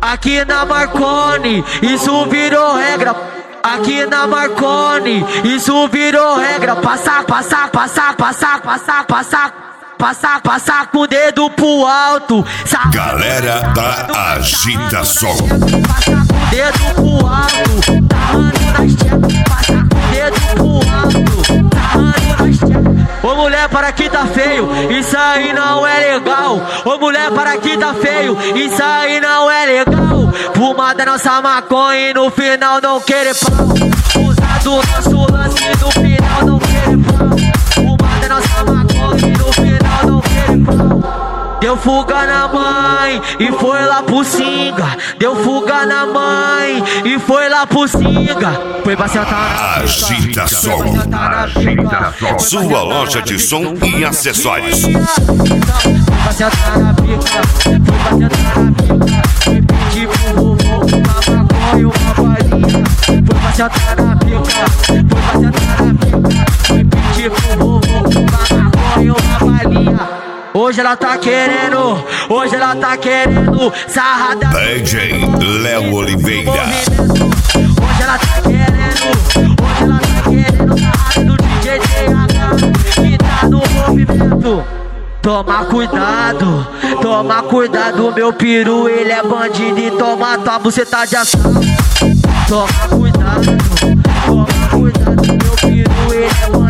Aqui na Marconi, isso virou regra. Aqui na Marconi, isso virou regra. Passar com o dedo pro alto. Galera da agitação. Passar com o dedo pro alto. Sarrando nas tchelas. Passar com o dedo pro alto. Sarrando nas tchelas. Ô mulher, para que tá feio, isso aí não é legal. Ô mulher, para que tá feio, isso aí não é legal. Fumar da nossa maconha e no final não querer pau. Usar do nosso lance e no final não querer pau. Fumar da nossa maconha e no final não querer pau. Deu fuga na mãe e foi lá pro Singa. Deu fuga na mãe e foi lá pro Singa. Foi pra sentar na agitação. Sua loja de som e acessórios. Foi pra sentar na pica. Foi pra sentar na pica. Foi pedir pro vovô uma maconha, uma balinha. Foi pra sentar na pica. Foi pra sentar na pica. Foi pedir pro vovô uma maconha, uma balinha. Hoje ela tá querendo sarrada. DJ Léo Oliveira. Hoje ela tá querendo sarrada do DJ TH que tá no movimento. Toma cuidado, meu peru, ele é bandido e toma tua buceta de assalto. Toma cuidado, meu peru, ele é bandido.